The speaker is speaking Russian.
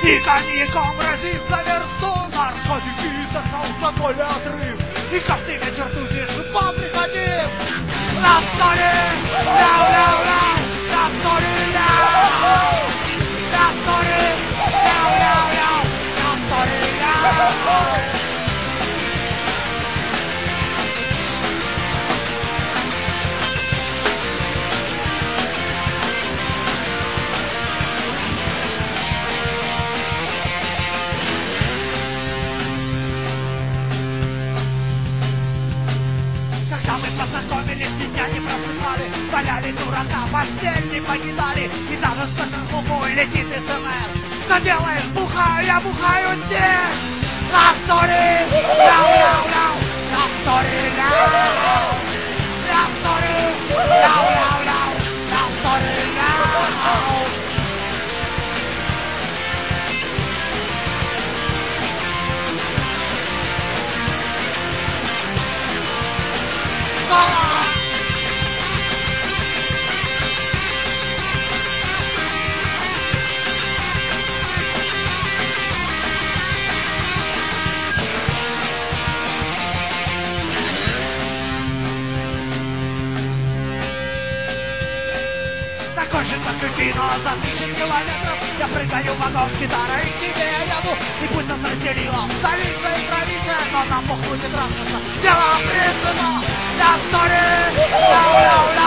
коньяком грозит за версту, наркотики за алкоголь отрыв. И каждый вечер тусишь, по приходи. На столе, ляу-ляу-ляу, на столе, ляу. На столе, ляу-ляу-ляу, на столе, ляу. Когда мы познакомились, меня не просыпали, валяли дурака, постель не покидали, и даже с такой звукой летит СМС. Что делаешь? Бухаю, я бухаю здесь! На столе! Ляу-ляу-ляу! На столе! Ляу! На столе! Ляу-ляу-ляу! На столе! Ляу! Такой же, как и кино, за 1000 километров я прыгаю в вагон с гитарой, к тебе я еду, и пусть нас разделила столица и провинция, но нам похуй не трахаться. Дело принципа, я в сторе, ляу-ляу-ляу.